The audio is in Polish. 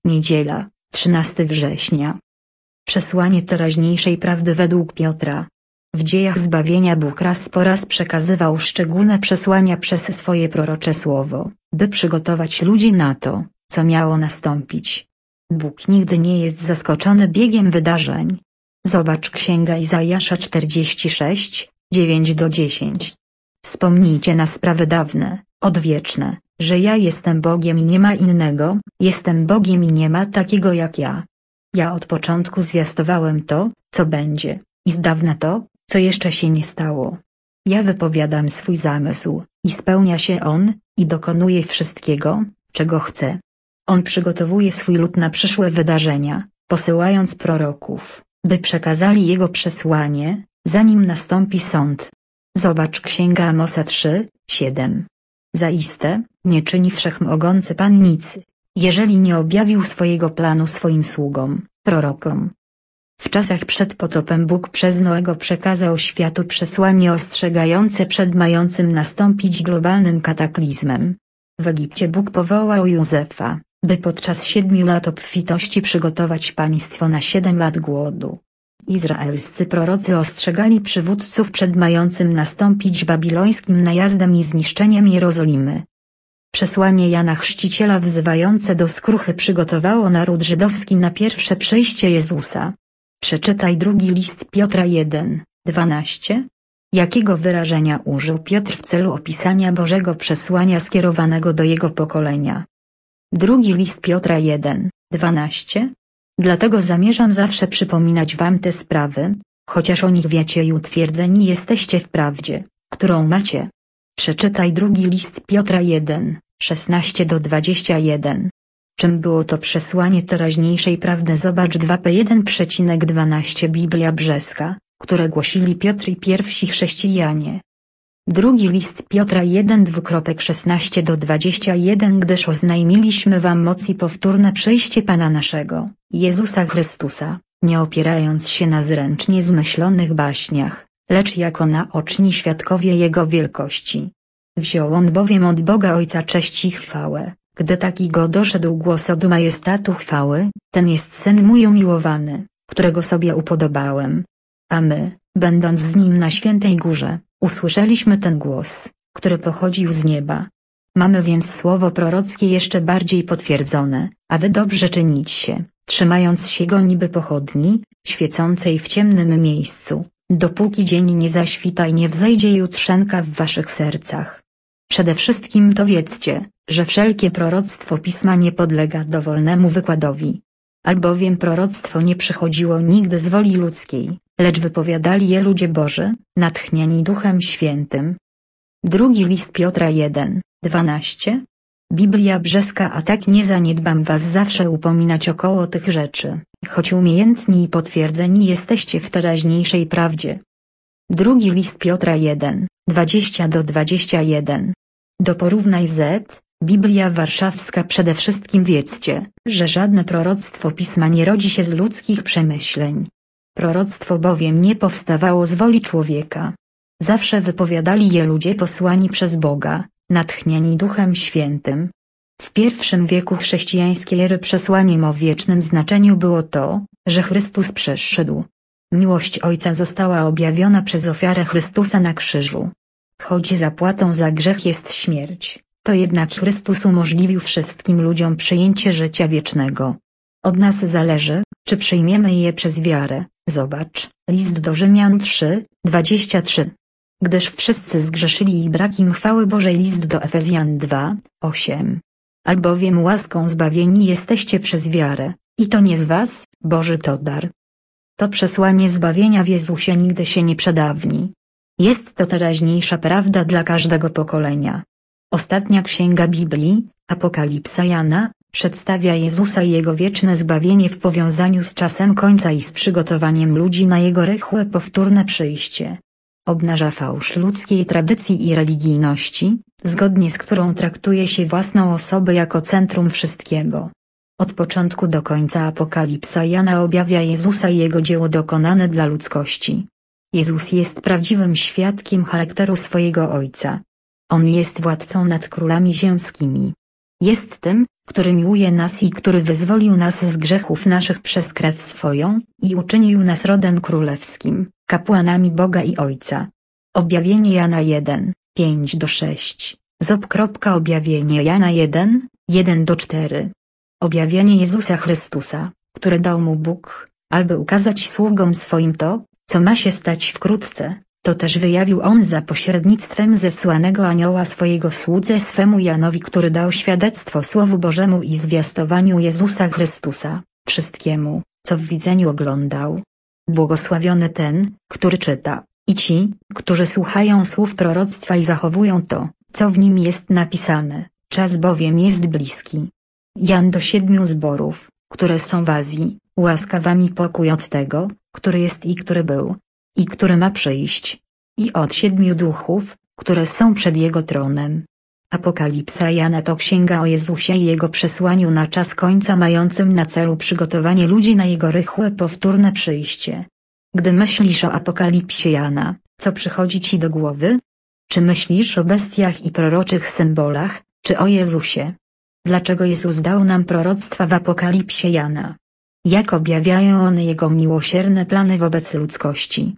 Niedziela, 13 września. Przesłanie teraźniejszej prawdy według Piotra. W dziejach zbawienia Bóg raz po raz przekazywał szczególne przesłania przez swoje prorocze słowo, by przygotować ludzi na to, co miało nastąpić. Bóg nigdy nie jest zaskoczony biegiem wydarzeń. Zobacz Księga Izajasza 46, 9-10. Wspomnijcie na sprawy dawne, odwieczne, że ja jestem Bogiem i nie ma innego, jestem Bogiem i nie ma takiego jak ja. Ja od początku zwiastowałem to, co będzie, i z dawna to, co jeszcze się nie stało. Ja wypowiadam swój zamysł, i spełnia się on, i dokonuje wszystkiego, czego chce. On przygotowuje swój lud na przyszłe wydarzenia, posyłając proroków, by przekazali jego przesłanie, zanim nastąpi sąd. Zobacz Księga Amosa 3, 7. Zaiste, nie czyni wszechmogący Pan nic, jeżeli nie objawił swojego planu swoim sługom, prorokom. W czasach przed potopem Bóg przez Noego przekazał światu przesłanie ostrzegające przed mającym nastąpić globalnym kataklizmem. W Egipcie Bóg powołał Józefa, by podczas 7 lat obfitości przygotować państwo na 7 lat głodu. Izraelscy prorocy ostrzegali przywódców przed mającym nastąpić babilońskim najazdem i zniszczeniem Jerozolimy. Przesłanie Jana Chrzciciela wzywające do skruchy przygotowało naród żydowski na pierwsze przyjście Jezusa. Przeczytaj drugi list Piotra 1, 12. Jakiego wyrażenia użył Piotr w celu opisania Bożego przesłania skierowanego do jego pokolenia? Drugi list Piotra 1, 12. Dlatego zamierzam zawsze przypominać wam te sprawy, chociaż o nich wiecie i utwierdzeni jesteście w prawdzie, którą macie. Przeczytaj drugi list Piotra 1, 16-21. Czym było to przesłanie teraźniejszej prawdy? Zobacz 2p1,12 Biblia Brzeska, które głosili Piotr i pierwsi chrześcijanie. Drugi list Piotra 1:16-21 Gdyż oznajmiliśmy wam moc i powtórne przyjście Pana naszego, Jezusa Chrystusa, nie opierając się na zręcznie zmyślonych baśniach, lecz jako naoczni świadkowie Jego wielkości. Wziął on bowiem od Boga Ojca cześć i chwałę, gdy taki go doszedł głos od majestatu chwały, ten jest Syn mój umiłowany, którego sobie upodobałem. A my, będąc z nim na świętej górze, usłyszeliśmy ten głos, który pochodził z nieba. Mamy więc słowo prorockie jeszcze bardziej potwierdzone, a wy dobrze czynicie, trzymając się go niby pochodni, świecącej w ciemnym miejscu, dopóki dzień nie zaświta i nie wzejdzie jutrzenka w waszych sercach. Przede wszystkim to wiedzcie, że wszelkie proroctwo Pisma nie podlega dowolnemu wykładowi. Albowiem proroctwo nie przychodziło nigdy z woli ludzkiej, lecz wypowiadali je ludzie Boży, natchnieni Duchem Świętym. Drugi list Piotra 1, 12. Biblia Brzeska A tak nie zaniedbam was zawsze upominać około tych rzeczy, choć umiejętni i potwierdzeni jesteście w teraźniejszej prawdzie. Drugi list Piotra 1, 20-21. Do porównaj z Biblia Warszawska Przede wszystkim wiedzcie, że żadne proroctwo Pisma nie rodzi się z ludzkich przemyśleń. Proroctwo bowiem nie powstawało z woli człowieka. Zawsze wypowiadali je ludzie posłani przez Boga, natchnieni Duchem Świętym. W I wieku chrześcijańskiej ery przesłaniem o wiecznym znaczeniu było to, że Chrystus przyszedł. Miłość Ojca została objawiona przez ofiarę Chrystusa na krzyżu. Choć zapłatą za grzech jest śmierć, to jednak Chrystus umożliwił wszystkim ludziom przyjęcie życia wiecznego. Od nas zależy, czy przyjmiemy je przez wiarę. Zobacz, list do Rzymian 3, 23. Gdyż wszyscy zgrzeszyli i brak im chwały Bożej. List do Efezjan 2, 8. Albowiem łaską zbawieni jesteście przez wiarę, i to nie z was, Boży to dar. To przesłanie zbawienia w Jezusie nigdy się nie przedawni. Jest to teraźniejsza prawda dla każdego pokolenia. Ostatnia księga Biblii, Apokalipsa Jana, przedstawia Jezusa i Jego wieczne zbawienie w powiązaniu z czasem końca i z przygotowaniem ludzi na Jego rychłe powtórne przyjście. Obnaża fałsz ludzkiej tradycji i religijności, zgodnie z którą traktuje się własną osobę jako centrum wszystkiego. Od początku do końca Apokalipsa Jana objawia Jezusa i Jego dzieło dokonane dla ludzkości. Jezus jest prawdziwym świadkiem charakteru swojego Ojca. On jest władcą nad królami ziemskimi. Jest tym, który miłuje nas i który wyzwolił nas z grzechów naszych przez krew swoją, i uczynił nas rodem królewskim, kapłanami Boga i Ojca. Objawienie Jana 1, 5-6, Objawienie Jana 1, 1-4. Objawienie Jezusa Chrystusa, które dał mu Bóg, aby ukazać sługom swoim to, co ma się stać wkrótce, to też wyjawił on za pośrednictwem zesłanego anioła swojego słudze swemu Janowi, który dał świadectwo Słowu Bożemu i zwiastowaniu Jezusa Chrystusa, wszystkiemu, co w widzeniu oglądał. Błogosławiony ten, który czyta, i ci, którzy słuchają słów proroctwa i zachowują to, co w nim jest napisane, czas bowiem jest bliski. Jan do 7 zborów, które są w Azji, łaska wam i pokój od tego, który jest i który był, i który ma przyjść, i od 7 duchów, które są przed jego tronem. Apokalipsa Jana to księga o Jezusie i jego przesłaniu na czas końca, mającym na celu przygotowanie ludzi na jego rychłe powtórne przyjście. Gdy myślisz o Apokalipsie Jana, co przychodzi ci do głowy? Czy myślisz o bestiach i proroczych symbolach, czy o Jezusie? Dlaczego Jezus dał nam proroctwa w Apokalipsie Jana? Jak objawiają one Jego miłosierne plany wobec ludzkości?